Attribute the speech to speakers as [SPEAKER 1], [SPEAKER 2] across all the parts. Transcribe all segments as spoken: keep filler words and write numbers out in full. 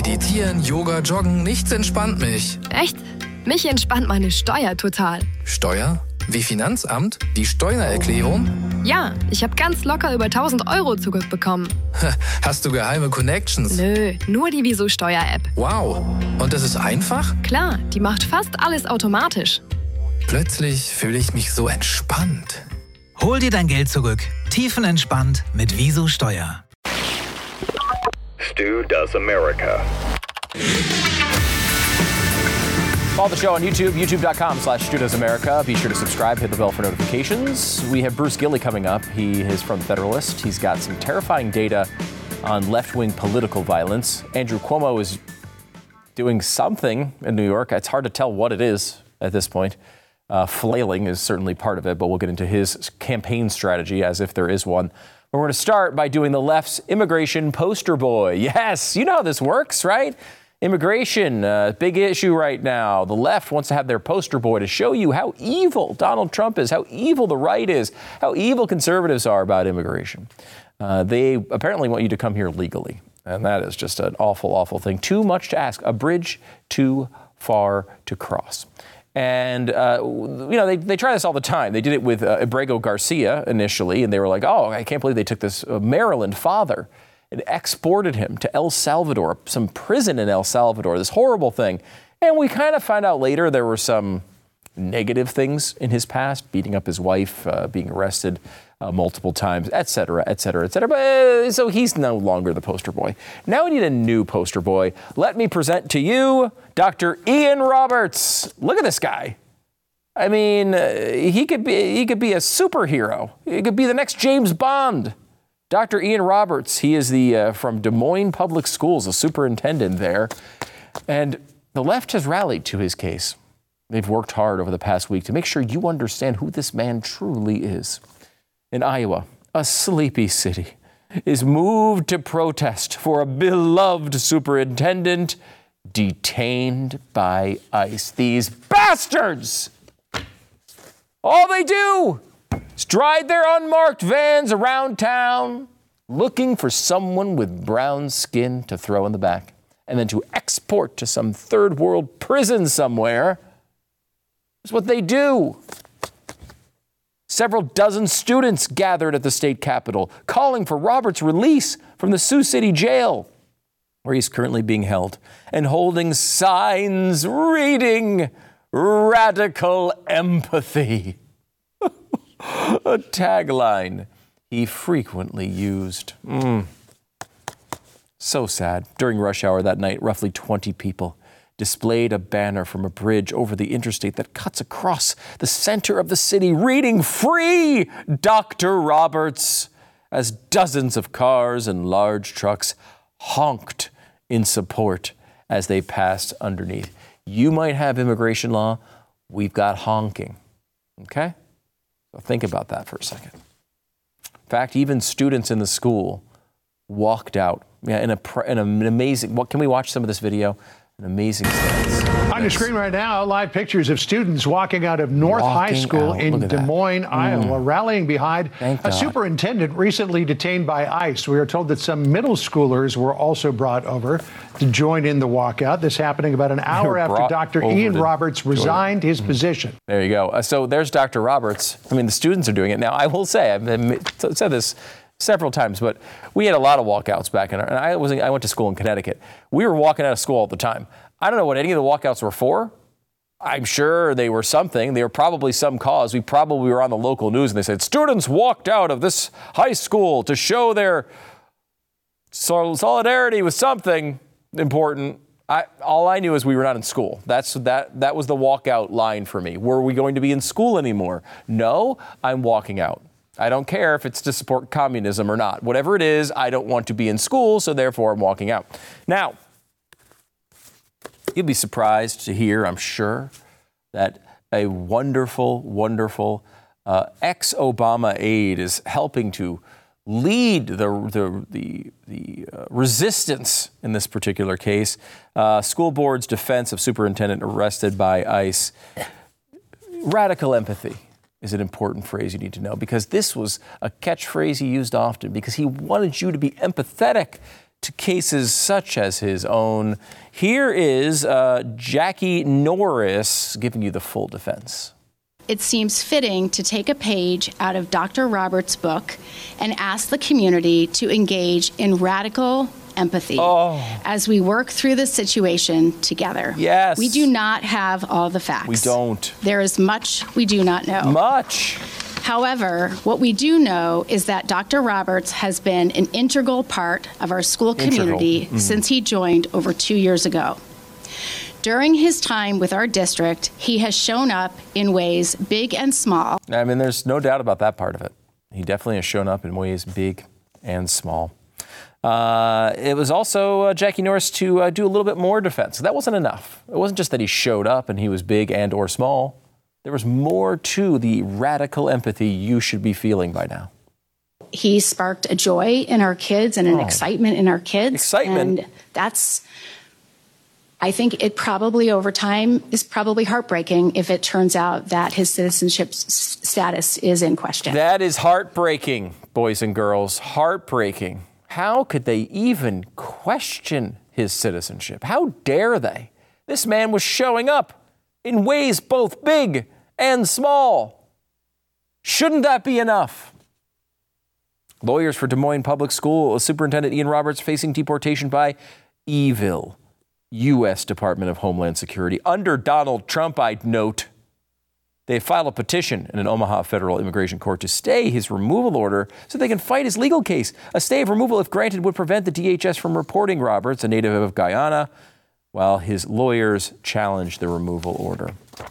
[SPEAKER 1] Meditieren, Yoga, Joggen, nichts entspannt mich.
[SPEAKER 2] Echt? Mich entspannt meine Steuer total.
[SPEAKER 1] Steuer? Wie Finanzamt? Die Steuererklärung?
[SPEAKER 2] Ja, ich habe ganz locker über tausend Euro zurückbekommen.
[SPEAKER 1] Hast du geheime Connections?
[SPEAKER 2] Nö, nur die Wieso Steuer-App.
[SPEAKER 1] Wow. Und das ist einfach?
[SPEAKER 2] Klar, die macht fast alles automatisch.
[SPEAKER 1] Plötzlich fühle ich mich so entspannt.
[SPEAKER 3] Hol dir dein Geld zurück. Tiefenentspannt mit Wieso Steuer.
[SPEAKER 4] Stu Does America.
[SPEAKER 5] Follow the show on YouTube, youtube.com slash Stu Does America. Be sure to subscribe, hit the bell for notifications. We have Bruce Gilley coming up. He is from Federalist. He's got some terrifying data on left-wing political violence. Andrew Cuomo is doing something in New York. It's hard to tell what it is at this point. Uh, flailing is certainly part of it, but we'll get into his campaign strategy as if there is one. But we're going to start by doing the left's immigration poster boy. Yes, you know how this works, right? Immigration, uh, big issue right now. The left wants to have their poster boy to show you how evil Donald Trump is, how evil the right is, how evil conservatives are about immigration. Uh, they apparently want you to come here legally, and that is just an awful, awful thing. Too much to ask. A bridge too far to cross. And, uh, you know, they, they try this all the time. They did it with uh, Abrego Garcia initially, and they were like, oh, I can't believe they took this uh, Maryland father and exported him to El Salvador, some prison in El Salvador, this horrible thing. And we kind of found out later there were some negative things in his past, beating up his wife, uh, being arrested uh, multiple times, et cetera, et cetera, et cetera. But, uh, so he's no longer the poster boy. Now we need a new poster boy. Let me present to you Doctor Ian Roberts. Look at this guy. I mean, uh, he could be he could be a superhero. He could be the next James Bond. Doctor Ian Roberts, he is the uh, from Des Moines Public Schools, a superintendent there. And the left has rallied to his case. They've worked hard over the past week to make sure you understand who this man truly is. In Iowa, a sleepy city is moved to protest for a beloved superintendent detained by ICE. These bastards! All they do is drive their unmarked vans around town looking for someone with brown skin to throw in the back and then to export to some third world prison somewhere. That's what they do. Several dozen students gathered at the state capitol calling for Roberts' release from the Sioux City jail, where he's currently being held, and holding signs reading radical empathy. A tagline he frequently used. Mm. So sad. During rush hour that night, roughly twenty people displayed a banner from a bridge over the interstate that cuts across the center of the city, reading "Free Doctor Roberts," as dozens of cars and large trucks honked in support as they passed underneath. You might have immigration law. We've got honking. Okay? So think about that for a second. In fact, even students in the school walked out yeah, in, a, in an amazing... What, can we watch some of this video? An amazing stance.
[SPEAKER 6] On your screen right now, live pictures of students walking out of North
[SPEAKER 1] walking
[SPEAKER 6] High School
[SPEAKER 1] out.
[SPEAKER 6] in Des Moines, mm. Iowa, rallying behind
[SPEAKER 1] Thank
[SPEAKER 6] a
[SPEAKER 1] God.
[SPEAKER 6] superintendent recently detained by ICE. We are told that some middle schoolers were also brought over to join in the walkout. This happening about an hour after Doctor Ian Roberts resigned his mm. position.
[SPEAKER 5] There you go. Uh, so there's Doctor Roberts. I mean, the students are doing it now. I will say, I've said this several times, but we had a lot of walkouts back in our, and I was I went to school in Connecticut. We were walking out of school all the time. I don't know what any of the walkouts were for. I'm sure they were something. They were probably some cause. We probably were on the local news and they said, students walked out of this high school to show their solidarity with something important. I, all I knew is we were not in school. That's that. That was the walkout line for me. Were we going to be in school anymore? No, I'm walking out. I don't care if it's to support communism or not. Whatever it is, I don't want to be in school, so therefore I'm walking out. Now, you'll be surprised to hear, I'm sure, that a wonderful, wonderful uh, ex-Obama aide is helping to lead the the the, the uh, resistance in this particular case. Uh, school board's defense of superintendent arrested by ICE. Radical empathy is an important phrase you need to know, because this was a catchphrase he used often, because he wanted you to be empathetic to cases such as his own. Here is uh, Jackie Norris giving you the full defense.
[SPEAKER 4] It seems fitting to take a page out of Doctor Roberts' book and ask the community to engage in radical empathy oh. as we work through this situation together.
[SPEAKER 5] Yes.
[SPEAKER 4] We do not have all the facts.
[SPEAKER 5] We don't.
[SPEAKER 4] There is much we do not know.
[SPEAKER 5] Much.
[SPEAKER 4] However, what we do know is that Doctor Roberts has been an integral part of our school community mm. since he joined over two years ago. During his time with our district, he has shown up in ways big and small.
[SPEAKER 5] I mean, there's no doubt about that part of it. He definitely has shown up in ways big and small. Uh, it was also uh, Jackie Norris to uh, do a little bit more defense. That wasn't enough. It wasn't just that he showed up and he was big and or small. There was more to the radical empathy you should be feeling by now.
[SPEAKER 4] He sparked a joy in our kids and an oh. excitement in our kids.
[SPEAKER 5] Excitement.
[SPEAKER 4] And that's, I think it probably over time is probably heartbreaking if it turns out that his citizenship s- status is in question.
[SPEAKER 5] That is heartbreaking, boys and girls. Heartbreaking. How could they even question his citizenship? How dare they? This man was showing up in ways both big and small. Shouldn't that be enough? Lawyers for Des Moines Public School Superintendent Ian Roberts facing deportation by evil U S Department of Homeland Security. Under Donald Trump, I'd note. They filed a petition in an Omaha federal immigration court to stay his removal order so they can fight his legal case. A stay of removal, if granted, would prevent the D H S from reporting Roberts, a native of Guyana, while his lawyers challenged the removal order.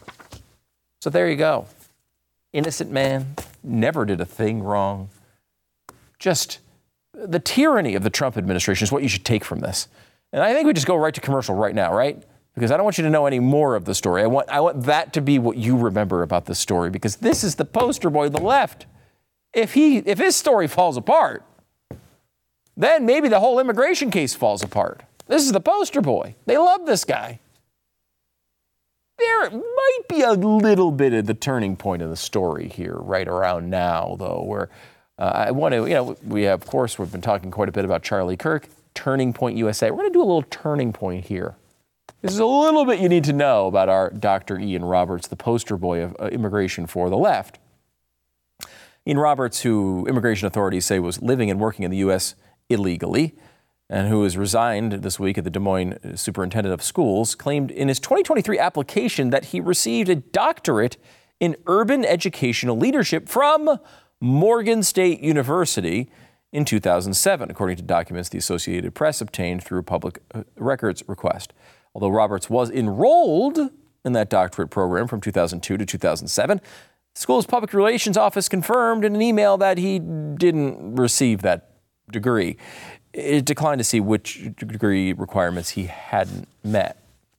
[SPEAKER 5] So there you go. Innocent man, never did a thing wrong. Just the tyranny of the Trump administration is what you should take from this. And I think we just go right to commercial right now, right? Because I don't want you to know any more of the story. I want I want that to be what you remember about the story, because this is the poster boy of the left. If he if his story falls apart, then maybe the whole immigration case falls apart. This is the poster boy. They love this guy. There might be a little bit of the turning point of the story here right around now, though, where uh, I want to, you know, we have, of course, we've been talking quite a bit about Charlie Kirk, Turning Point U S A. We're going to do a little turning point here. This is a little bit you need to know about our Doctor Ian Roberts, the poster boy of uh, immigration for the left. Ian Roberts, who immigration authorities say was living and working in the U S illegally, and who has resigned this week at the Des Moines Superintendent of Schools, claimed in his twenty twenty-three application that he received a doctorate in urban educational leadership from Morgan State University in two thousand seven, according to documents the Associated Press obtained through a public records request. Although Roberts was enrolled in that doctorate program from two thousand two to two thousand seven, the school's public relations office confirmed in an email that he didn't receive that degree. It declined to see which degree requirements he hadn't met.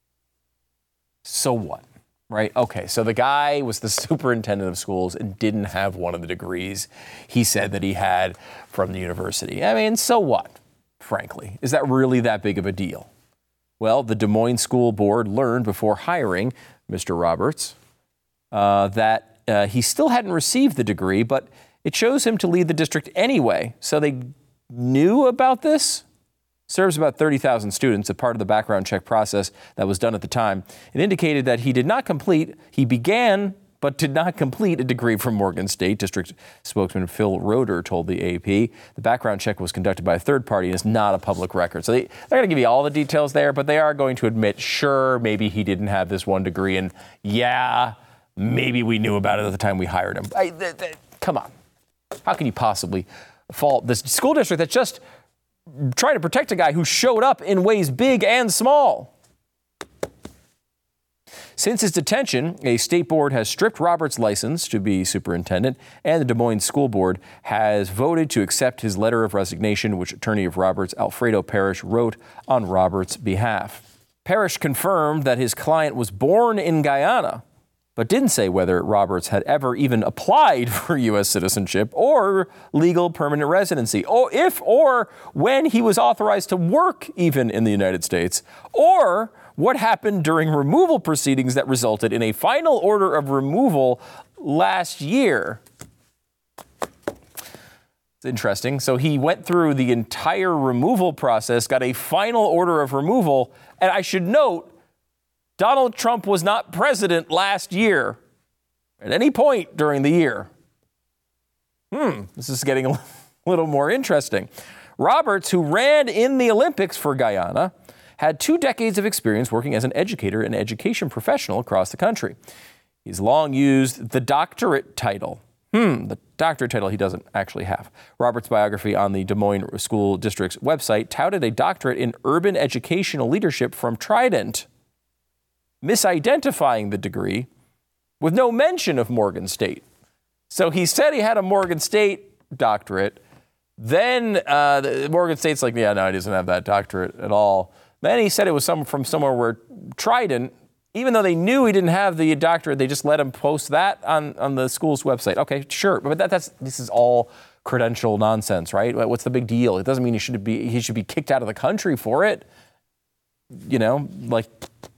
[SPEAKER 5] So what, right? Okay, so the guy was the superintendent of schools and didn't have one of the degrees he said that he had from the university. I mean, so what, frankly? Is that really that big of a deal? Well, the Des Moines School Board learned before hiring Mister Roberts uh, that uh, he still hadn't received the degree, but it chose him to lead the district anyway. So they knew about this. Serves about thirty thousand students, a part of the background check process that was done at the time. It indicated that he did not complete, he began, but did not complete a degree from Morgan State. District spokesman Phil Roeder told the A P. The background check was conducted by a third party and is not a public record. So they, they're going to give you all the details there, but they are going to admit, sure, maybe he didn't have this one degree, and yeah, maybe we knew about it at the time we hired him. I, th- th- come on. How can you possibly fault this school district that's just trying to protect a guy who showed up in ways big and small? Since his detention, a state board has stripped Roberts' license to be superintendent, and the Des Moines School Board has voted to accept his letter of resignation, which attorney of Roberts, Alfredo Parrish, wrote on Roberts' behalf. Parrish confirmed that his client was born in Guyana, but didn't say whether Roberts had ever even applied for U S citizenship or legal permanent residency, or if or when he was authorized to work even in the United States, or what happened during removal proceedings that resulted in a final order of removal last year. It's interesting. So he went through the entire removal process, got a final order of removal. And I should note, Donald Trump was not president last year at any point during the year. Hmm, this is getting a little more interesting. Roberts, who ran in the Olympics for Guyana, had two decades of experience working as an educator and education professional across the country. He's long used the doctorate title. Hmm, the doctorate title he doesn't actually have. Roberts' biography on the Des Moines School District's website touted a doctorate in urban educational leadership from Trident, misidentifying the degree with no mention of Morgan State. So he said he had a Morgan State doctorate. Then uh, the, Morgan State's like, yeah, no, he doesn't have that doctorate at all. Then he said it was some, from somewhere where Trident, even though they knew he didn't have the doctorate, they just let him post that on, on the school's website. Okay, sure, but that, that's this is all credential nonsense, right? What's the big deal? It doesn't mean he should be he should be kicked out of the country for it. You know, like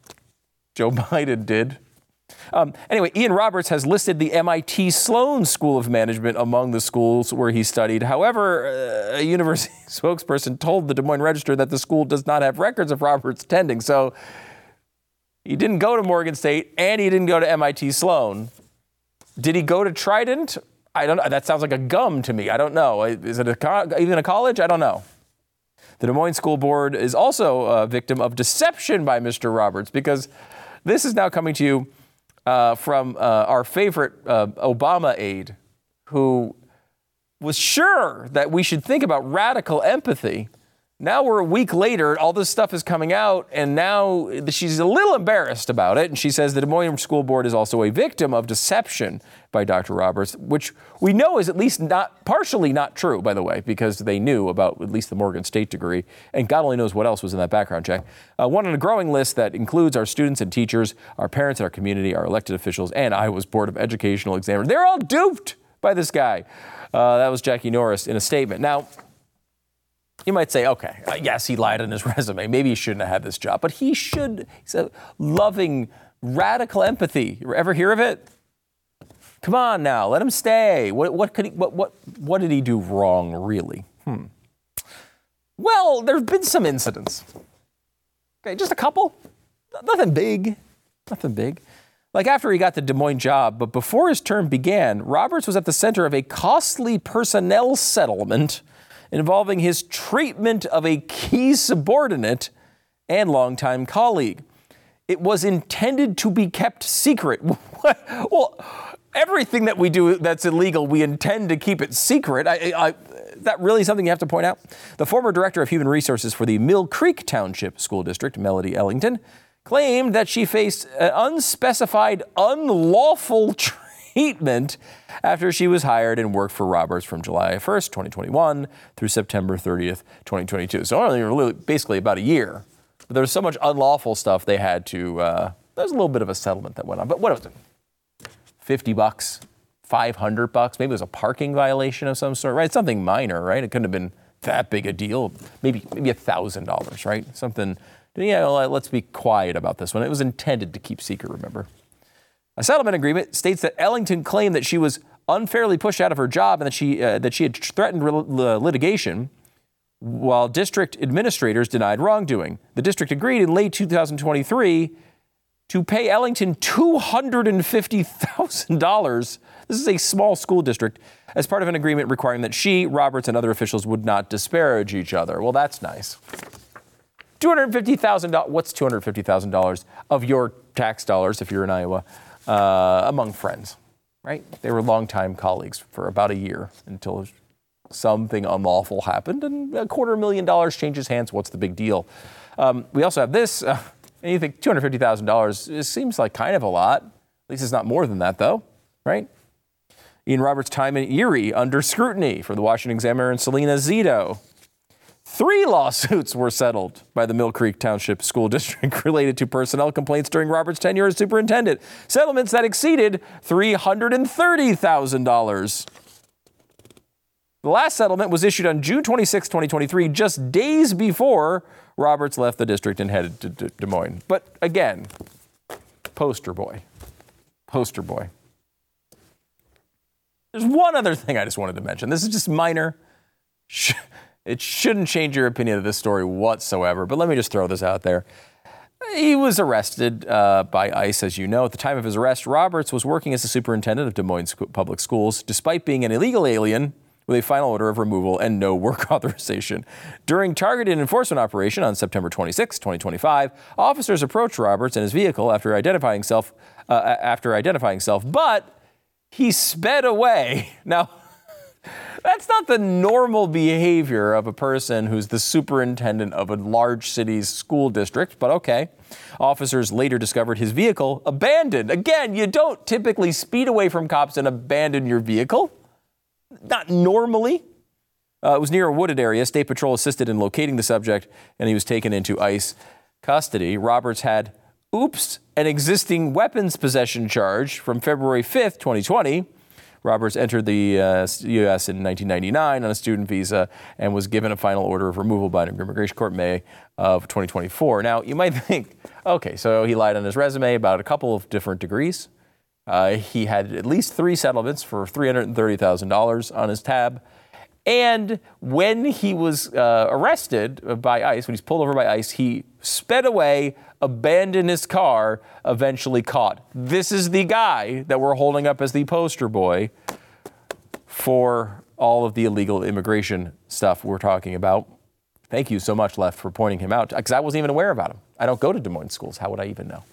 [SPEAKER 5] Joe Biden did. Um, anyway, Ian Roberts has listed the M I T Sloan School of Management among the schools where he studied. However, uh, a university spokesperson told the Des Moines Register that the school does not have records of Roberts attending. So he didn't go to Morgan State and he didn't go to M I T Sloan. Did he go to Trident? I don't know. That sounds like a gum to me. I don't know. Is it a co- even a college? I don't know. The Des Moines School Board is also a victim of deception by Mister Roberts, because this is now coming to you Uh, from uh, our favorite uh, Obama aide, who was sure that we should think about radical empathy. Now we're a week later, all this stuff is coming out, and now she's a little embarrassed about it. And she says the Des Moines School Board is also a victim of deception by Doctor Roberts, which we know is at least not partially not true, by the way, because they knew about at least the Morgan State degree, and God only knows what else was in that background check. Uh, one on a growing list that includes our students and teachers, our parents and our community, our elected officials, and Iowa's Board of Educational Examiners. They're all duped by this guy. Uh, that was Jackie Norris in a statement. Now, you might say, okay, uh, yes, he lied on his resume. Maybe he shouldn't have had this job, but he should. He's a loving, radical empathy. You ever hear of it? Come on now, let him stay. What, what could he? What, what, what did he do wrong, really? Hmm. Well, there have been some incidents. Okay, just a couple. Nothing big. Nothing big. Like after he got the Des Moines job, but before his term began, Roberts was at the center of a costly personnel settlement involving his treatment of a key subordinate and longtime colleague. It was intended to be kept secret. Well, everything that we do that's illegal, we intend to keep it secret. I, I, is that really something you have to point out? The former director of human resources for the Mill Creek Township School District, Melody Ellington, claimed that she faced an unspecified, unlawful treatment after she was hired and worked for Roberts from July first, twenty twenty-one through September thirtieth, twenty twenty-two. So only really basically about a year. But there was so much unlawful stuff they had to, uh, there was a little bit of a settlement that went on. But what was it? fifty bucks, five hundred bucks, maybe it was a parking violation of some sort, right? Something minor, right? It couldn't have been that big a deal. Maybe maybe one thousand dollars, right? Something, yeah, well, let's be quiet about this one. It was intended to keep secret, remember? A settlement agreement states that Ellington claimed that she was unfairly pushed out of her job and that she uh, that she had threatened re- litigation, while district administrators denied wrongdoing. The district agreed in late two thousand twenty-three to pay Ellington two hundred fifty thousand dollars. This is a small school district, as part of an agreement requiring that she, Roberts, and other officials would not disparage each other. Well, that's nice. two hundred fifty thousand dollars. What's two hundred fifty thousand dollars of your tax dollars if you're in Iowa? Uh, among friends, right? They were longtime colleagues for about a year until something unlawful happened, and a quarter million dollars changes hands. What's the big deal? Um, we also have this. Uh, and you think two hundred fifty thousand dollars, it seems like kind of a lot. At least it's not more than that, though, right? Ian Roberts' time in Erie under scrutiny for the Washington Examiner and Selena Zito. Three lawsuits were settled by the Mill Creek Township School District related to personnel complaints during Roberts' tenure as superintendent. Settlements that exceeded three hundred thirty thousand dollars. The last settlement was issued on June twenty-sixth, twenty twenty-three, just days before Roberts left the district and headed to Des Moines. But again, poster boy. Poster boy. There's one other thing I just wanted to mention. This is just minor. It shouldn't change your opinion of this story whatsoever, but let me just throw this out there. He was arrested uh, by ICE, as you know. At the time of his arrest, Roberts was working as the superintendent of Des Moines Public Schools, despite being an illegal alien with a final order of removal and no work authorization. During targeted enforcement operation on September twenty-sixth, twenty twenty-five, officers approached Roberts in his vehicle after identifying self, uh, after identifying self, but he sped away. Now, that's not the normal behavior of a person who's the superintendent of a large city's school district, but okay. Officers later discovered his vehicle abandoned. Again, you don't typically speed away from cops and abandon your vehicle. Not normally. Uh, it was near a wooded area. State Patrol assisted in locating the subject, and he was taken into ICE custody. Roberts had, oops, an existing weapons possession charge from February fifth, twenty twenty. Roberts entered the uh, U S in nineteen ninety-nine on a student visa and was given a final order of removal by an immigration court in May of twenty twenty-four. Now, you might think, okay, so he lied on his resume about a couple of different degrees. Uh, he had at least three settlements for three hundred thirty thousand dollars on his tab. And when he was uh, arrested by ICE, when he's pulled over by ICE, he sped away, abandoned his car, eventually caught. This is the guy that we're holding up as the poster boy for all of the illegal immigration stuff we're talking about. Thank you so much, Left, for pointing him out, because I wasn't even aware about him. I don't go to Des Moines schools. How would I even know?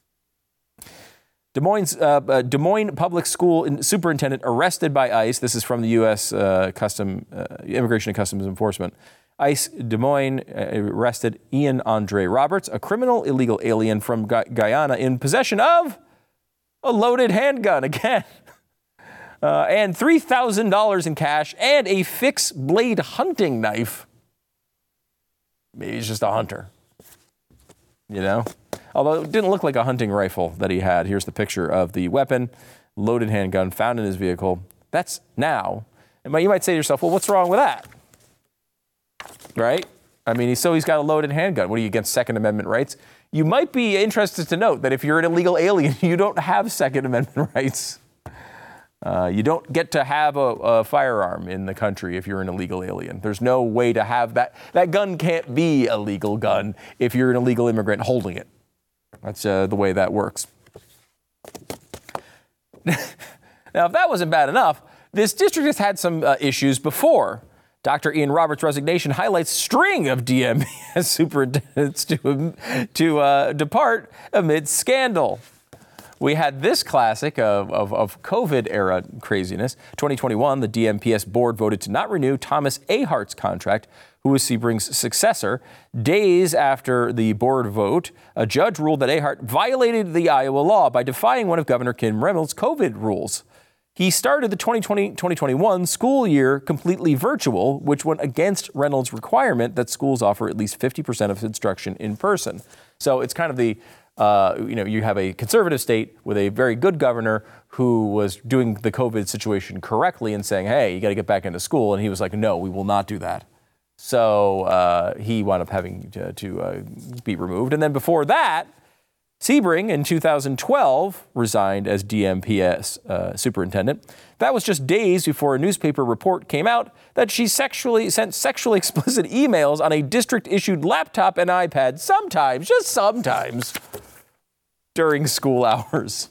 [SPEAKER 5] Des Moines, uh, uh, Des Moines Public School Superintendent arrested by ICE. This is from the U S Uh, Custom uh, Immigration and Customs Enforcement. ICE Des Moines uh, arrested Ian Andre Roberts, a criminal illegal alien from Gu- Guyana in possession of a loaded handgun again, uh, and three thousand dollars in cash and a fixed blade hunting knife. Maybe he's just a hunter, you know? Although it didn't look like a hunting rifle that he had. Here's the picture of the weapon, loaded handgun found in his vehicle. That's now. And you might say to yourself, well, what's wrong with that? Right? I mean, so he's got a loaded handgun. What are you, against Second Amendment rights? You might be interested to note that if you're an illegal alien, you don't have Second Amendment rights. Uh, you don't get to have a, a firearm in the country if you're an illegal alien. There's no way to have that. That gun can't be a legal gun if you're an illegal immigrant holding it. That's uh, the way that works. Now, if that wasn't bad enough, this district has had some uh, issues before. Doctor Ian Roberts' resignation highlights string of D M P S superintendents to, to uh, depart amid scandal. We had this classic of, of, of COVID-era craziness. twenty twenty-one, the D M P S board voted to not renew Thomas Ahart's contract, who was Sebring's successor. Days after the board vote, a judge ruled that Ahart violated the Iowa law by defying one of Governor Kim Reynolds' COVID rules. He started the twenty twenty twenty twenty-one school year completely virtual, which went against Reynolds' requirement that schools offer at least fifty percent of instruction in person. So it's kind of the, uh, you know, you have a conservative state with a very good governor who was doing the COVID situation correctly and saying, hey, you got to get back into school. And he was like, no, we will not do that. So uh, he wound up having to, to uh, be removed. And then before that, Sebring in two thousand twelve resigned as D M P S uh, superintendent. That was just days before a newspaper report came out that she sexually sent sexually explicit emails on a district-issued laptop and iPad sometimes, just sometimes, during school hours.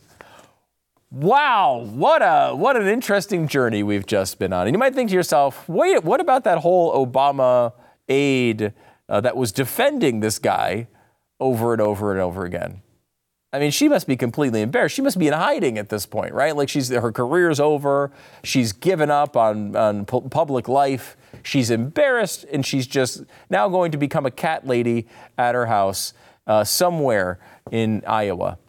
[SPEAKER 5] Wow, what a what an interesting journey we've just been on. And you might think to yourself, wait, what about that whole Obama aide uh, that was defending this guy over and over and over again? I mean, she must be completely embarrassed. She must be in hiding at this point, right? Like she's her career's over. She's given up on, on pu- public life. She's embarrassed, and she's just now going to become a cat lady at her house uh, somewhere in Iowa.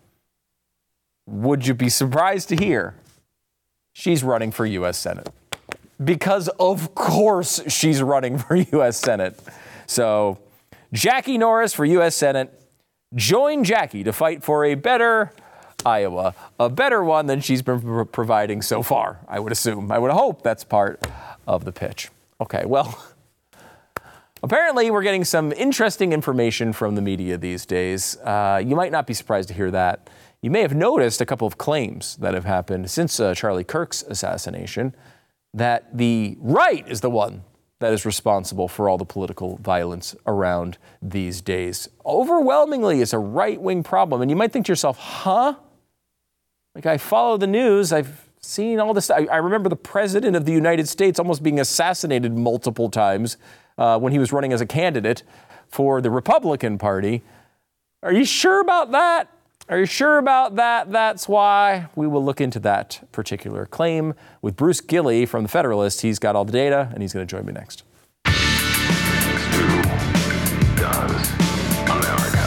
[SPEAKER 5] Would you be surprised to hear she's running for U S Senate? Because of course she's running for U S Senate. So Jackie Norris for U S Senate. Join Jackie to fight for a better Iowa, a better one than she's been pro- providing so far, I would assume. I would hope that's part of the pitch. Okay, well, apparently we're getting some interesting information from the media these days. Uh, you might not be surprised to hear that. You may have noticed a couple of claims that have happened since uh, Charlie Kirk's assassination, that the right is the one that is responsible for all the political violence around these days. Overwhelmingly, it's a right-wing problem. And you might think to yourself, huh? Like, I follow the news. I've seen all this. I, I remember the president of the United States almost being assassinated multiple times uh, when he was running as a candidate for the Republican Party. Are you sure about that? Are you sure about that? That's why we will look into that particular claim with Bruce Gilley from The Federalist. He's got all the data, and he's going to join me next. Stu does America.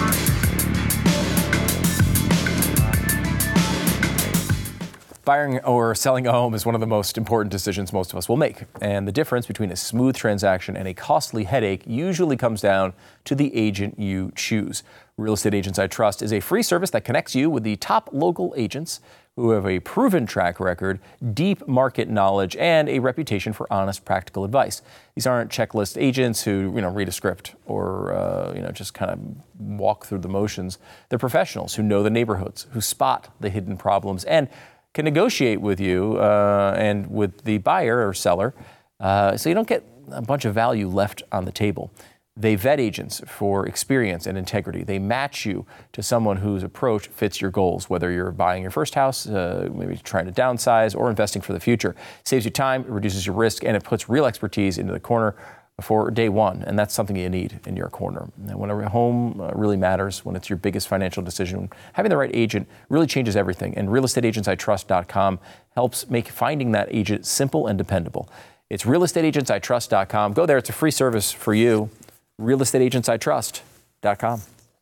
[SPEAKER 5] Buying or selling a home is one of the most important decisions most of us will make. And the difference between a smooth transaction and a costly headache usually comes down to the agent you choose. Real Estate Agents I Trust is a free service that connects you with the top local agents who have a proven track record, deep market knowledge, and a reputation for honest, practical advice. These aren't checklist agents who, you know, read a script or, uh, you know, just kind of walk through the motions. They're professionals who know the neighborhoods, who spot the hidden problems, and can negotiate with you uh, and with the buyer or seller uh, so you don't get a bunch of value left on the table. They vet agents for experience and integrity. They match you to someone whose approach fits your goals, whether you're buying your first house, uh, maybe trying to downsize, or investing for the future. It saves you time, it reduces your risk, and it puts real expertise into the corner for day one. And that's something you need in your corner. And when a home uh, really matters, when it's your biggest financial decision, having the right agent really changes everything. And real estate agents I trust dot com helps make finding that agent simple and dependable. It's real estate agents I trust dot com. Go there. It's a free service for you. real estate agents I trust dot com.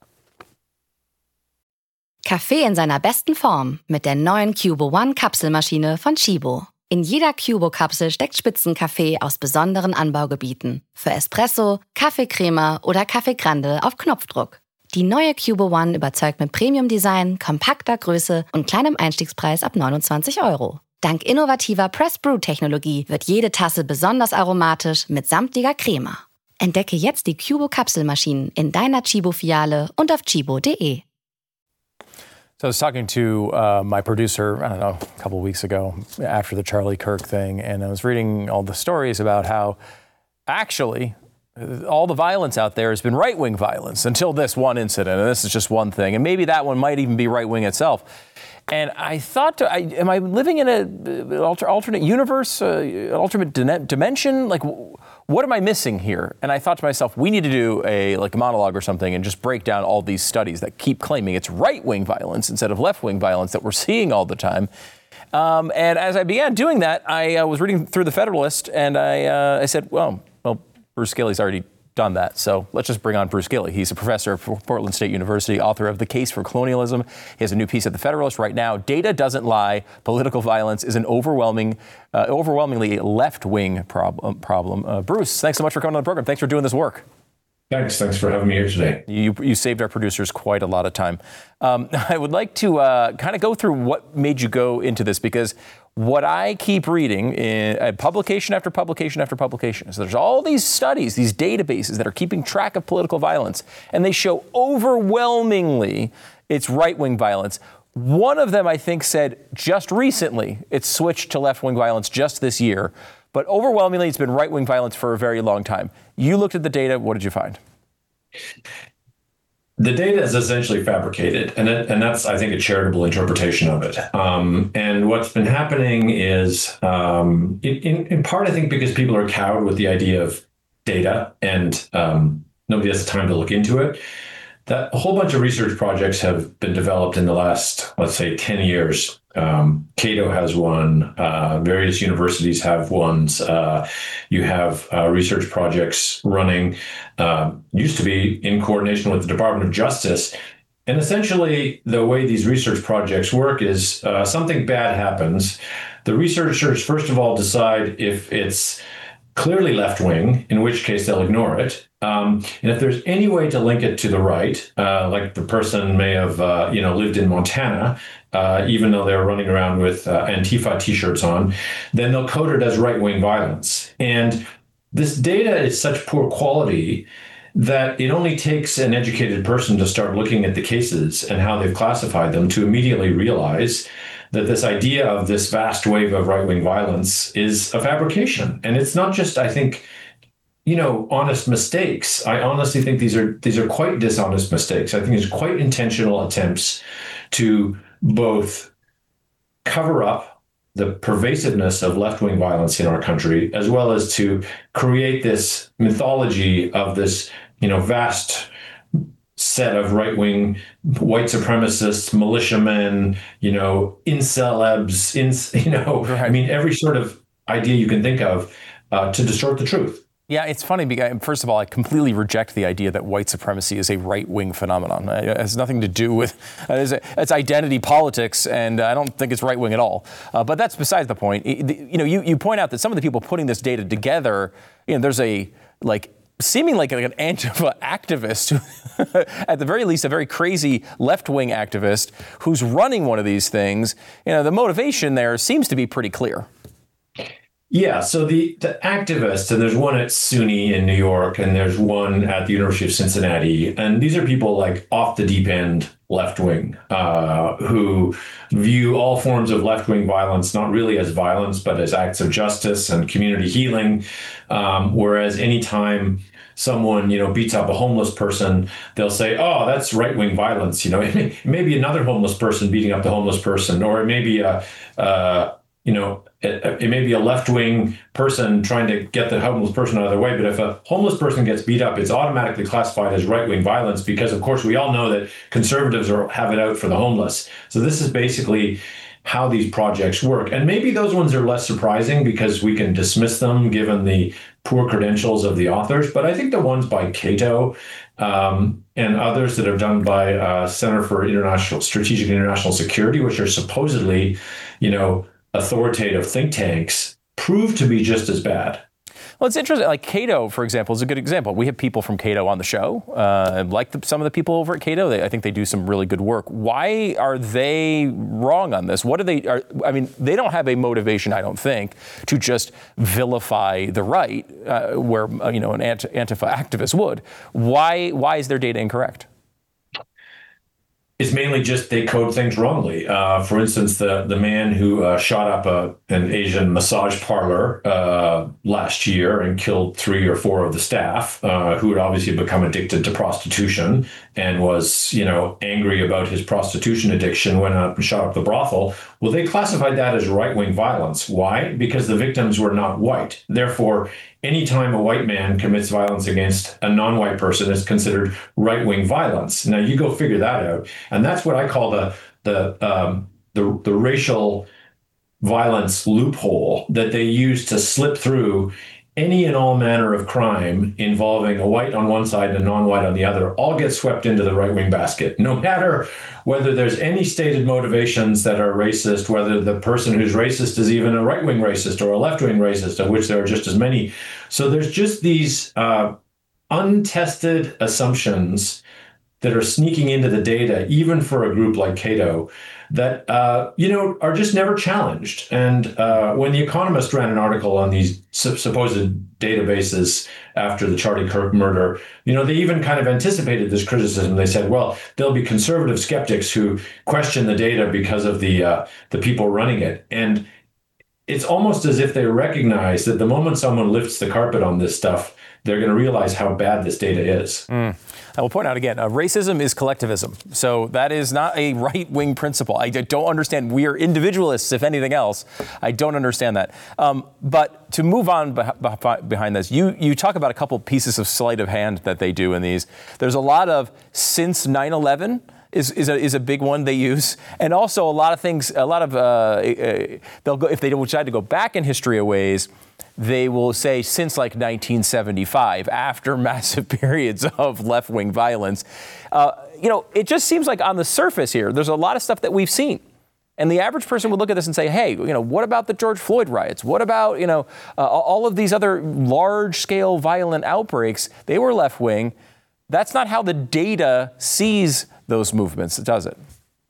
[SPEAKER 7] Kaffee in seiner besten Form mit der neuen Cubo One Kapselmaschine von Chibo. In jeder Cubo-Kapsel steckt Spitzenkaffee aus besonderen Anbaugebieten. Für Espresso, Kaffeecrema oder Kaffee Grande auf Knopfdruck. Die neue Cubo One überzeugt mit Premium-Design, kompakter Größe und kleinem Einstiegspreis ab neunundzwanzig Euro. Dank innovativer Press-Brew-Technologie wird jede Tasse besonders aromatisch mit samtiger Crema. Entdecke jetzt die Cubo-Kapselmaschinen in deiner Chibo-Filiale und auf chibo dot de.
[SPEAKER 5] So I was talking to uh, my producer, I don't know, a couple of weeks ago after the Charlie Kirk thing, and I was reading all the stories about how actually all the violence out there has been right-wing violence until this one incident, and this is just one thing, and maybe that one might even be right-wing itself. And I thought, to, I, am I living in an alter, alternate universe, uh, an alternate di- dimension? Like, w- what am I missing here? And I thought to myself, we need to do a like a monologue or something and just break down all these studies that keep claiming it's right-wing violence instead of left-wing violence that we're seeing all the time. Um, and as I began doing that, I uh, was reading through The Federalist, and I, uh, I said, well, well, Bruce Gilley's already done that. So let's just bring on Bruce Gilley. He's a professor at Portland State University, author of The Case for Colonialism. He has a new piece at The Federalist right now. Data doesn't lie. Political violence is an overwhelming, uh, overwhelmingly left-wing prob- problem. Uh, Bruce, thanks so much for coming on the program. Thanks for doing this work.
[SPEAKER 8] Thanks. Thanks for having me here today.
[SPEAKER 5] You, you saved our producers quite a lot of time. Um, I would like to uh, kind of go through what made you go into this, because what I keep reading in uh, publication after publication after publication is there's all these studies, these databases that are keeping track of political violence, and they show overwhelmingly it's right-wing violence. One of them, I think, said just recently it's switched to left-wing violence just this year, but overwhelmingly it's been right-wing violence for a very long time. You looked at the data. What did you find?
[SPEAKER 8] The data is essentially fabricated, and it, and that's, I think, a charitable interpretation of it. Um, and what's been happening is, um, in, in part, I think, because people are cowed with the idea of data, and um, nobody has the time to look into it, that a whole bunch of research projects have been developed in the last, let's say, ten years. Um, Cato has one. Uh, various universities have ones. Uh, you have uh, research projects running, uh, used to be in coordination with the Department of Justice. And essentially, the way these research projects work is uh, something bad happens. The researchers, first of all, decide if it's clearly left-wing, in which case they'll ignore it. Um, and if there's any way to link it to the right, uh, like the person may have, uh, you know, lived in Montana, uh, even though they're running around with uh, Antifa T-shirts on, then they'll code it as right-wing violence. And this data is such poor quality that it only takes an educated person to start looking at the cases and how they've classified them to immediately realize that this idea of this vast wave of right-wing violence is a fabrication. And it's not just, I think, you know, honest mistakes. I honestly think these are these are quite dishonest mistakes. I think it's quite intentional attempts to both cover up the pervasiveness of left-wing violence in our country, as well as to create this mythology of this, you know, vast set of right-wing white supremacists, militiamen, you know, incelebs, in, you know, right. I mean, every sort of idea you can think of uh, to distort the truth.
[SPEAKER 5] Yeah, it's funny because, first of all, I completely reject the idea that white supremacy is a right-wing phenomenon. It has nothing to do with, it's identity politics, and I don't think it's right-wing at all. Uh, but that's besides the point. You know, you, you point out that some of the people putting this data together, you know, there's a, like, seeming like an Antifa activist, at the very least, a very crazy left-wing activist who's running one of these things. You know, the motivation there seems to be pretty clear.
[SPEAKER 8] Yeah, so the, the activists, and there's one at SUNY in New York, and there's one at the University of Cincinnati, and these are people like off the deep end left-wing, uh, who view all forms of left-wing violence not really as violence, but as acts of justice and community healing, um, whereas anytime someone, you know, beats up a homeless person, they'll say, oh, that's right-wing violence. You know, it may, it may be another homeless person beating up the homeless person, or it may be a, uh, you know, it, it may be a left-wing person trying to get the homeless person out of their way. But if a homeless person gets beat up, it's automatically classified as right-wing violence because, of course, we all know that conservatives are, have it out for the homeless. So this is basically how these projects work. And maybe those ones are less surprising because we can dismiss them given the poor credentials of the authors. But I think the ones by Cato um, and others that are done by uh, Center for International Strategic and International Security, which are supposedly, you know, authoritative think tanks, prove to be just as bad.
[SPEAKER 5] Well, it's interesting. Like Cato, for example, is a good example. We have people from Cato on the show. Uh, like the, some of the people over at Cato, they, I think they do some really good work. Why are they wrong on this? What do they? Are, I mean, they don't have a motivation, I don't think, to just vilify the right, uh, where uh, you know an Antifa activist would. Why? Why is their data incorrect?
[SPEAKER 8] It's mainly just they code things wrongly. Uh, for instance, the the man who uh, shot up a, an Asian massage parlor uh, last year and killed three or four of the staff, uh, who had obviously become addicted to prostitution and was, you know, angry about his prostitution addiction, went up and shot up the brothel. Well, they classified that as right-wing violence. Why? Because the victims were not white. Therefore, anytime a white man commits violence against a non-white person is considered right-wing violence. Now, you go figure that out. And that's what I call the the um, the, the racial violence loophole that they use to slip through any and all manner of crime involving a white on one side and a non-white on the other, all get swept into the right-wing basket, no matter whether there's any stated motivations that are racist, whether the person who's racist is even a right-wing racist or a left-wing racist, of which there are just as many. So there's just these uh, untested assumptions that are sneaking into the data, even for a group like Cato, that, uh, you know, are just never challenged. And uh, when The Economist ran an article on these su- supposed databases after the Charlie Kirk murder, you know, they even kind of anticipated this criticism. They said, well, there'll be conservative skeptics who question the data because of the uh, the people running it. And it's almost as if they recognize that the moment someone lifts the carpet on this stuff, they're going to realize how bad this data is.
[SPEAKER 5] Mm. I will point out again, uh, racism is collectivism. So that is not a right-wing principle. I don't understand. We are individualists, if anything else. I don't understand that. Um, but to move on beh- behind this, you, you talk about a couple pieces of sleight of hand that they do in these. There's a lot of since nine eleven. Is is a is a big one they use, and also a lot of things. A lot of uh, uh, they'll go if they decide to go back in history a ways. They will say since like nineteen seventy-five, after massive periods of left-wing violence. Uh, you know, it just seems like on the surface here, there's a lot of stuff that we've seen. And the average person would look at this and say, hey, you know, what about the George Floyd riots? What about, you know, uh, all of these other large-scale violent outbreaks? They were left-wing. That's not how the data sees those movements, does it?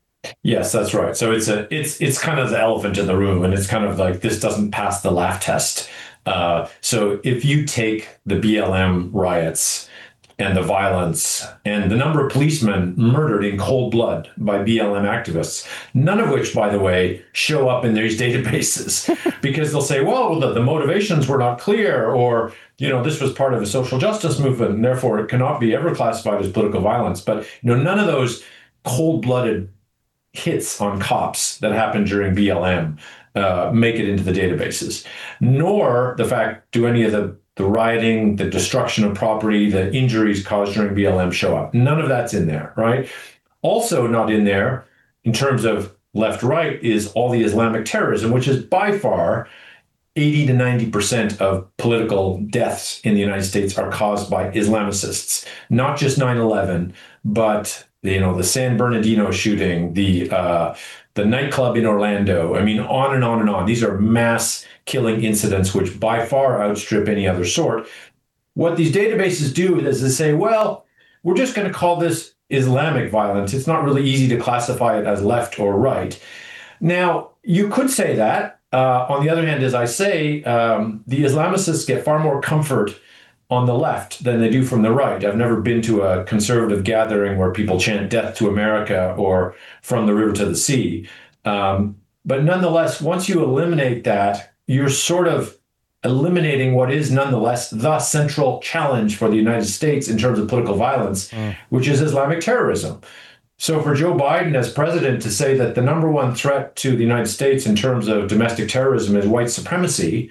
[SPEAKER 8] Yes, that's right. So it's a it's it's kind of the elephant in the room, and it's kind of like this doesn't pass the laugh test. Uh, so if you take the B L M riots and the violence and the number of policemen murdered in cold blood by B L M activists, none of which, by the way, show up in these databases because they'll say, well, the, the motivations were not clear, or, you know, this was part of a social justice movement, and therefore it cannot be ever classified as political violence. But, you know, none of those cold-blooded hits on cops that happened during B L M uh, make it into the databases, nor the fact do any of the the rioting, the destruction of property, the injuries caused during B L M show up. None of that's in there, right? Also not in there in terms of left-right is all the Islamic terrorism, which is by far eighty to ninety percent of political deaths in the United States are caused by Islamicists, not just nine eleven, but you know, the San Bernardino shooting, the uh, the nightclub in Orlando. I mean, on and on and on. These are mass killing incidents, which by far outstrip any other sort. What these databases do is they say, well, we're just going to call this Islamic violence. It's not really easy to classify it as left or right. Now, you could say that. Uh, on the other hand, as I say, um, the Islamicists get far more comfort on the left than they do from the right. I've never been to a conservative gathering where people chant death to America or from the river to the sea. Um, but nonetheless, once you eliminate that, you're sort of eliminating what is nonetheless the central challenge for the United States in terms of political violence, mm. which is Islamic terrorism. So for Joe Biden as president to say that the number one threat to the United States in terms of domestic terrorism is white supremacy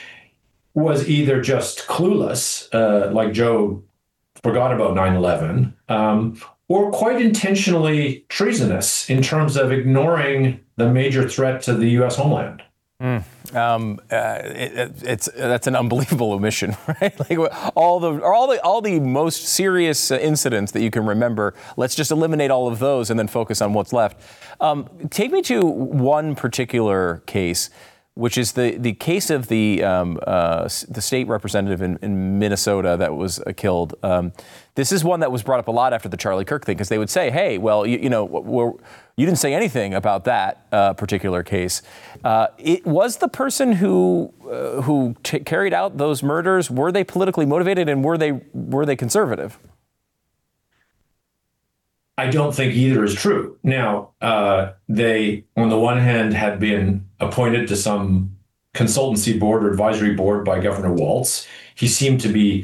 [SPEAKER 8] was either just clueless, uh, like Joe forgot about nine eleven, um, or quite intentionally treasonous in terms of ignoring the major threat to the U S homeland.
[SPEAKER 5] Mm. Um, uh, it, it's that's an unbelievable omission, right? Like all the all the all the most serious uh, incidents that you can remember. Let's just eliminate all of those and then focus on what's left. Um, take me to one particular case, which is the, the case of the um, uh, the state representative in, in Minnesota that was uh, killed. Um, this is one that was brought up a lot after the Charlie Kirk thing, because they would say, hey, well, you, you know, we're, you didn't say anything about that uh, particular case. Uh, it was the person who uh, who t- carried out those murders, were they politically motivated, and were they were they conservative?
[SPEAKER 8] I don't think either is true. Now, uh, they, on the one hand, had been appointed to some consultancy board or advisory board by Governor Walz. He seemed to be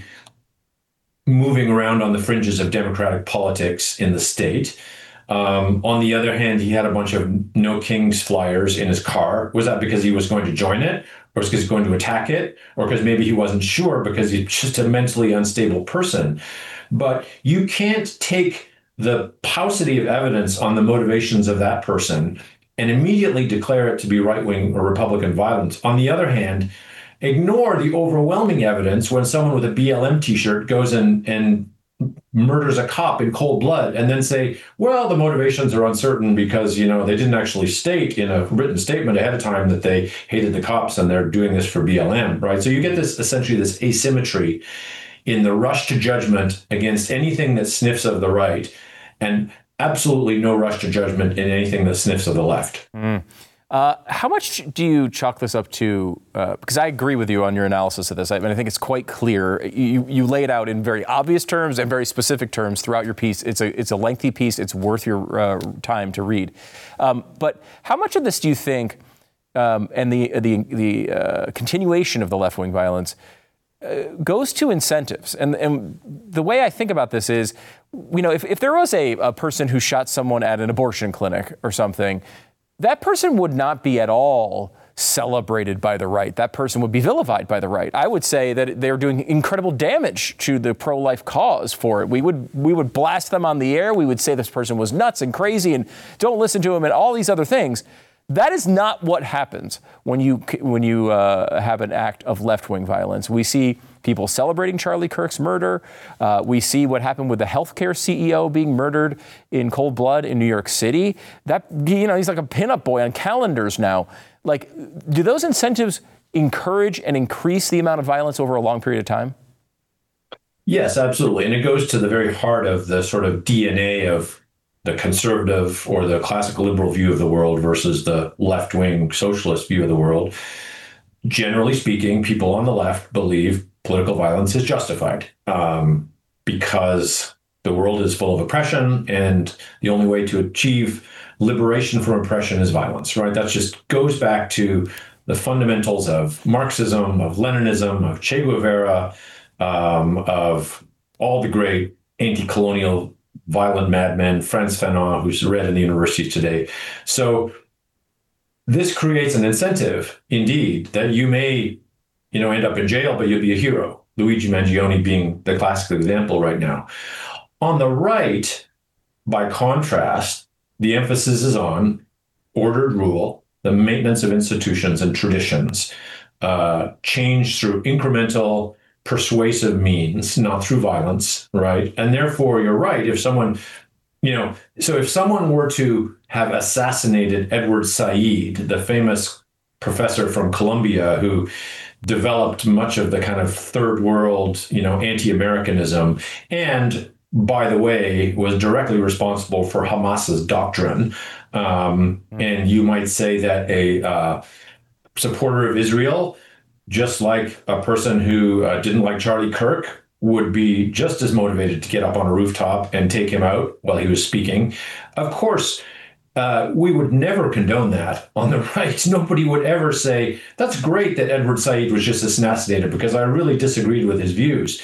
[SPEAKER 8] moving around on the fringes of Democratic politics in the state. Um, on the other hand, he had a bunch of No Kings flyers in his car. Was that because he was going to join it, or because he was going to attack it, or because maybe he wasn't sure because he's just a mentally unstable person? But you can't take the paucity of evidence on the motivations of that person and immediately declare it to be right-wing or Republican violence. On the other hand, ignore the overwhelming evidence when someone with a B L M t-shirt goes and, and murders a cop in cold blood and then say, well, the motivations are uncertain because, you know, they didn't actually state in a written statement ahead of time that they hated the cops and they're doing this for B L M, right? So you get this, essentially this asymmetry in the rush to judgment against anything that sniffs of the right, and absolutely no rush to judgment in anything that sniffs of the left.
[SPEAKER 5] Mm. Uh, how much do you chalk this up to, uh, because I agree with you on your analysis of this, I mean, I think it's quite clear. You, you lay it out in very obvious terms and very specific terms throughout your piece. It's a, it's a lengthy piece. It's worth your uh, time to read. Um, but how much of this do you think, um, and the, the, the uh, continuation of the left-wing violence, Uh, goes to incentives? And, and the way I think about this is, you know, if, if there was a, a person who shot someone at an abortion clinic or something, that person would not be at all celebrated by the right. That person would be vilified by the right. I would say that they're doing incredible damage to the pro-life cause for it. We would we would blast them on the air. We would say this person was nuts and crazy and don't listen to him and all these other things. That is not what happens when you when you uh, have an act of left-wing violence. We see people celebrating Charlie Kirk's murder. Uh, we see what happened with the healthcare C E O being murdered in cold blood in New York City. That, you know, he's like a pinup boy on calendars now. Like, do those incentives encourage and increase the amount of violence over a long period of time?
[SPEAKER 8] Yes, absolutely. And it goes to the very heart of the sort of D N A of the conservative or the classical liberal view of the world versus the left-wing socialist view of the world. Generally speaking, people on the left believe political violence is justified. Um, because the world is full of oppression, and the only way to achieve liberation from oppression is violence, right? That just goes back to the fundamentals of Marxism, of Leninism, of Che Guevara, um, of all the great anti-colonial violent madmen, Frantz Fanon, who's read in the universities today. So this creates an incentive, indeed, that you may, you know, end up in jail, but you'll be a hero. Luigi Mangione being the classic example right now. On the right, by contrast, the emphasis is on ordered rule, the maintenance of institutions and traditions, uh, change through incremental, persuasive means, not through violence, right? And therefore, you're right. If someone, you know, so if someone were to have assassinated Edward Said, the famous professor from Columbia who developed much of the kind of third world, you know, anti-Americanism, and by the way, was directly responsible for Hamas's doctrine. Um, mm-hmm. And you might say that a uh, supporter of Israel, just like a person who uh, didn't like Charlie Kirk, would be just as motivated to get up on a rooftop and take him out while he was speaking. Of course, uh, we would never condone that on the right. Nobody would ever say, that's great that Edward Said was just assassinated because I really disagreed with his views.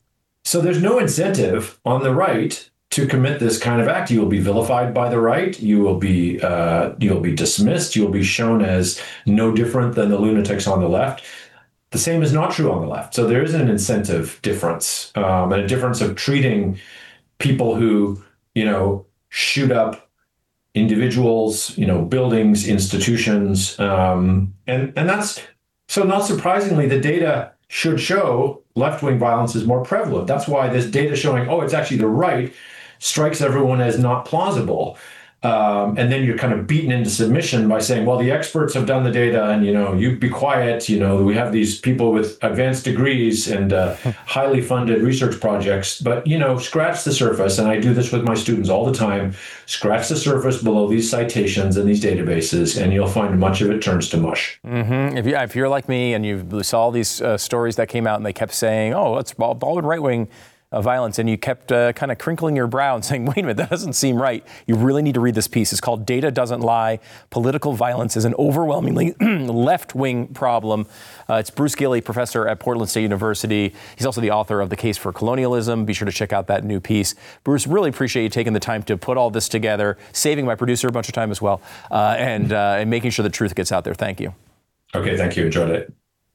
[SPEAKER 8] So there's no incentive on the right to commit this kind of act. You will be vilified by the right. You will be uh, you'll be dismissed. You'll be shown as no different than the lunatics on the left. The same is not true on the left. So there is an incentive difference, um, and a difference of treating people who, you know, shoot up individuals, you know, buildings, institutions, um, and and that's so not surprisingly, the data should show left-wing violence is more prevalent. That's why this data showing, oh, it's actually the right, strikes everyone as not plausible. Um, and then you're kind of beaten into submission by saying, well, the experts have done the data and, you know, you be quiet. You know, we have these people with advanced degrees and uh, highly funded research projects. But, you know, scratch the surface. And I do this with my students all the time. Scratch the surface below these citations and these databases, and you'll find much of it turns to mush.
[SPEAKER 5] Mm-hmm. If, you, if you're like me and you saw all these uh, stories that came out and they kept saying, oh, it's all, all right-wing Uh, violence, and you kept uh, kind of crinkling your brow and saying, wait a minute, that doesn't seem right. You really need to read this piece. It's called Data Doesn't Lie. Political Violence is an Overwhelmingly Left-Wing Problem. Uh, it's Bruce Gilley, professor at Portland State University. He's also the author of The Case for Colonialism. Be sure to check out that new piece. Bruce, really appreciate you taking the time to put all this together, saving my producer a bunch of time as well, uh, and, uh, and making sure the truth gets out there. Thank you.
[SPEAKER 8] Okay, thank you. Enjoyed it.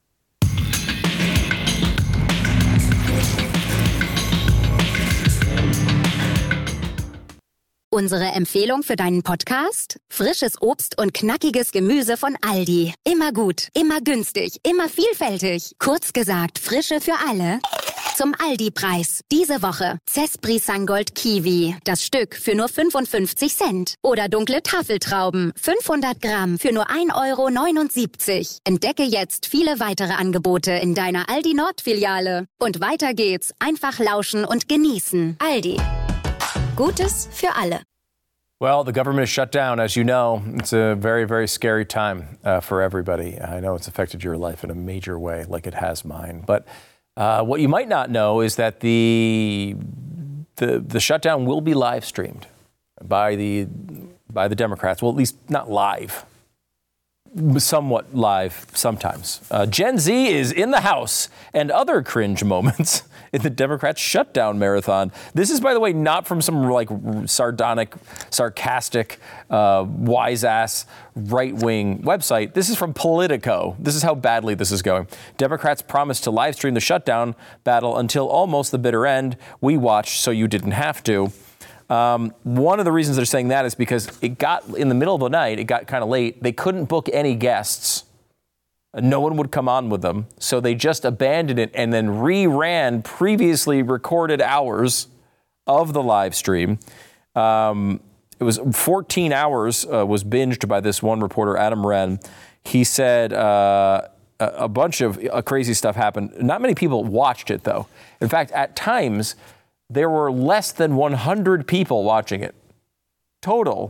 [SPEAKER 9] Unsere Empfehlung für deinen Podcast? Frisches Obst und knackiges Gemüse von Aldi. Immer gut, immer günstig, immer vielfältig. Kurz gesagt, Frische für alle. Zum Aldi-Preis. Diese Woche Cespri Sangold Kiwi. Das Stück für nur fünfundfünfzig Cent. Oder dunkle Tafeltrauben. fünfhundert Gramm für nur ein Euro neunundsiebzig. Entdecke jetzt viele weitere Angebote in deiner Aldi Nord-Filiale. Und weiter geht's. Einfach lauschen und genießen. Aldi. Gutes für alle.
[SPEAKER 5] Well, the government is shut down, as you know. It's a very, very scary time uh, for everybody. I know it's affected your life in a major way, like it has mine. But uh, what you might not know is that the, the the shutdown will be live streamed by the by the Democrats. Well, at least not live. Somewhat live sometimes. Uh, Gen Z is in the house, and other cringe moments in the Democrats' shutdown marathon. This is, by the way, not from some like sardonic, sarcastic, uh, wise-ass right-wing website. This is from Politico. This is how badly this is going. Democrats promised to live stream the shutdown battle until almost the bitter end. We watched so you didn't have to. Um, one of the reasons they're saying that is because it got in the middle of the night, it got kind of late. They couldn't book any guests. No one would come on with them. So they just abandoned it and then reran previously recorded hours of the live stream. Um, it was fourteen hours uh, was binged by this one reporter, Adam Wren. He said uh, a, a bunch of uh, crazy stuff happened. Not many people watched it, though. In fact, at times, there were less than one hundred people watching it. Total.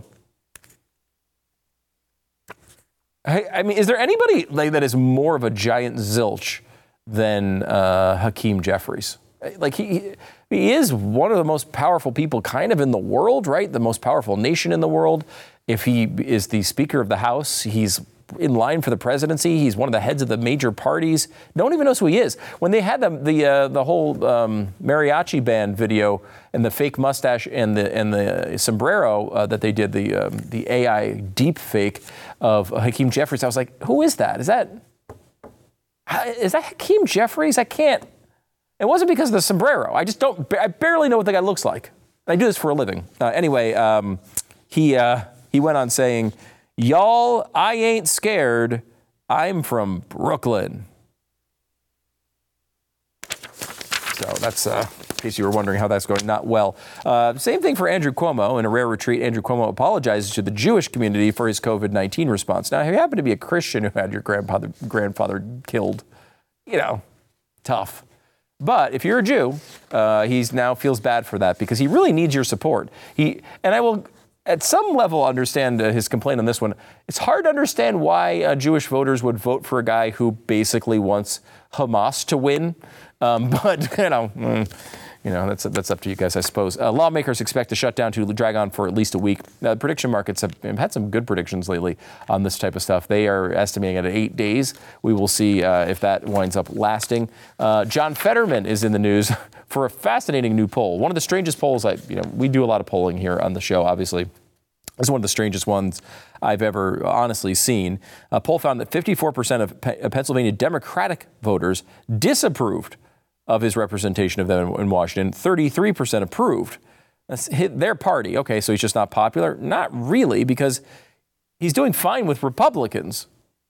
[SPEAKER 5] I, I mean, is there anybody like that is more of a giant zilch than uh, Hakeem Jeffries? Like he, he, He is one of the most powerful people kind of in the world, right? The most powerful nation in the world. If he is the Speaker of the House, he's in line for the presidency. He's one of the heads of the major parties. No one even knows who he is. When they had the the, uh, the whole um, mariachi band video and the fake mustache and the and the sombrero uh, that they did, the um, the A I deep fake of Hakeem Jeffries, I was like, who is that? Is that is that Hakeem Jeffries? I can't. It wasn't because of the sombrero. I just don't. I barely know what the guy looks like. I do this for a living. Uh, anyway, um, he uh, he went on saying, "Y'all, I ain't scared. I'm from Brooklyn." So that's, uh, in case you were wondering how that's going, not well. Uh, same thing for Andrew Cuomo. In a rare retreat, Andrew Cuomo apologizes to the Jewish community for his covid nineteen response. Now, if you happen to be a Christian who had your grandfather grandfather killed, you know, tough. But if you're a Jew, uh, he now feels bad for that because he really needs your support. He and I will, at some level, understand uh, his complaint on this one. It's hard to understand why uh, Jewish voters would vote for a guy who basically wants Hamas to win. Um, but, you know, mm, you know that's that's up to you guys, I suppose. Uh, lawmakers expect the shutdown to drag on for at least a week. Uh, prediction markets have, have had some good predictions lately on this type of stuff. They are estimating it at eight days. We will see uh, if that winds up lasting. Uh, John Fetterman is in the news for a fascinating new poll. One of the strangest polls. I, you know, we do a lot of polling here on the show, obviously. This is one of the strangest ones I've ever honestly seen. A poll found that fifty-four percent of Pe- Pennsylvania Democratic voters disapproved of his representation of them in Washington. thirty-three percent approved. That's hit their party. Okay, so he's just not popular? Not really, because he's doing fine with Republicans.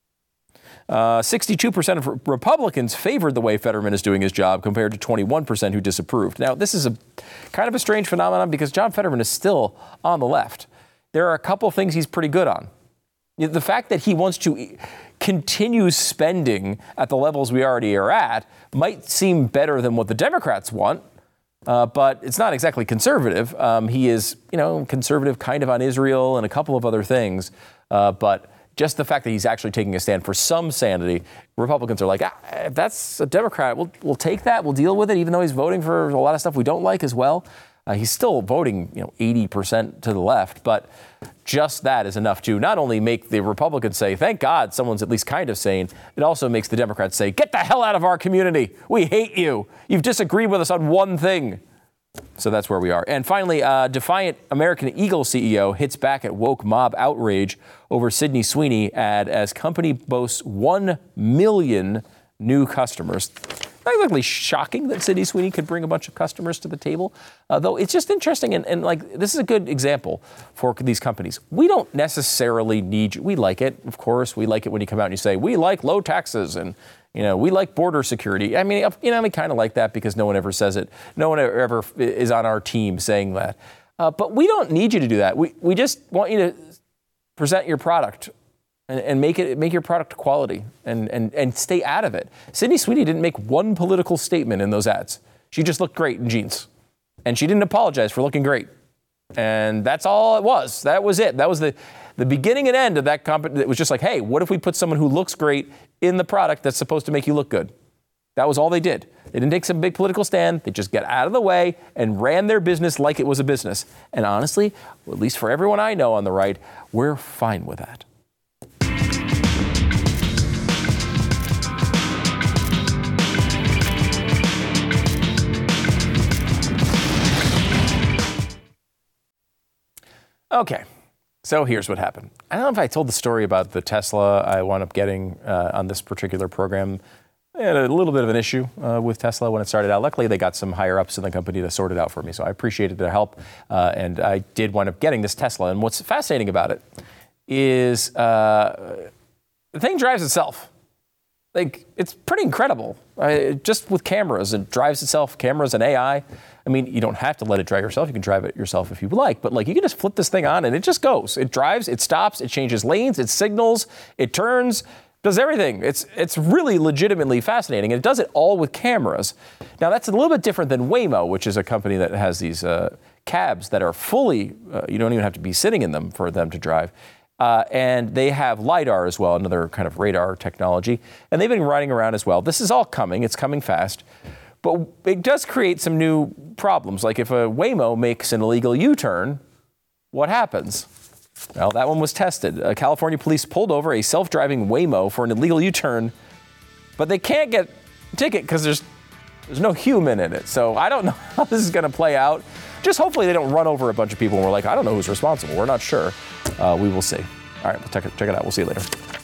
[SPEAKER 5] Uh, sixty-two percent of Republicans favored the way Fetterman is doing his job compared to twenty-one percent who disapproved. Now, this is a kind of a strange phenomenon because John Fetterman is still on the left. There are a couple of things he's pretty good on. The fact that he wants to continue spending at the levels we already are at might seem better than what the Democrats want, uh, but it's not exactly conservative. Um, he is, you know, conservative kind of on Israel and a couple of other things, uh, but just the fact that he's actually taking a stand for some sanity, Republicans are like, ah, if that's a Democrat, we'll, we'll take that, we'll deal with it, even though he's voting for a lot of stuff we don't like as well. Uh, he's still voting, you know, eighty percent to the left, but just that is enough to not only make the Republicans say, thank God someone's at least kind of sane, it also makes the Democrats say, get the hell out of our community. We hate you. You've disagreed with us on one thing. So that's where we are. And finally, uh, defiant American Eagle C E O hits back at woke mob outrage over Sydney Sweeney ad as company boasts one million new customers. Not exactly shocking that Sydney Sweeney could bring a bunch of customers to the table, uh, though it's just interesting. And, and like, this is a good example for these companies. We don't necessarily need you. We like it, of course. We like it when you come out and you say, we like low taxes and, you know, we like border security. I mean, you know, we kind of like that because no one ever says it. No one ever is on our team saying that. Uh, but we don't need you to do that. We we just want you to present your product and, and make it make your product quality and, and, and stay out of it. Sydney Sweeney didn't make one political statement in those ads. She just looked great in jeans. And she didn't apologize for looking great. And that's all it was. That was it. That was the, the beginning and end of that company. It was just like, hey, what if we put someone who looks great in the product that's supposed to make you look good? That was all they did. They didn't take some big political stand. They just got out of the way and ran their business like it was a business. And honestly, at least for everyone I know on the right, we're fine with that. Okay, so here's what happened. I don't know if I told the story about the Tesla I wound up getting uh, on this particular program. I had a little bit of an issue uh, with Tesla when it started out. Luckily, they got some higher ups in the company to sort it out for me, so I appreciated their help, uh, and I did wind up getting this Tesla. And what's fascinating about it is uh, the thing drives itself. Like, it's pretty incredible. Uh, just with cameras, it drives itself, cameras and A I. I mean, you don't have to let it drive yourself. You can drive it yourself if you like. But, like, you can just flip this thing on and it just goes. It drives, it stops, it changes lanes, it signals, it turns, does everything. It's it's really legitimately fascinating. And it does it all with cameras. Now, that's a little bit different than Waymo, which is a company that has these uh, cabs that are fully, uh, you don't even have to be sitting in them for them to drive. Uh, and they have LiDAR as well, another kind of radar technology. And they've been riding around as well. This is all coming. It's coming fast. But it does create some new problems. Like if a Waymo makes an illegal U-turn, what happens? Well, that one was tested. Uh, California police pulled over a self-driving Waymo for an illegal U-turn, but they can't get a ticket because there's there's no human in it. So I don't know how this is going to play out. Just hopefully they don't run over a bunch of people and we're like, I don't know who's responsible. We're not sure. Uh, we will see. All right, we'll check it, check it out. We'll see you later.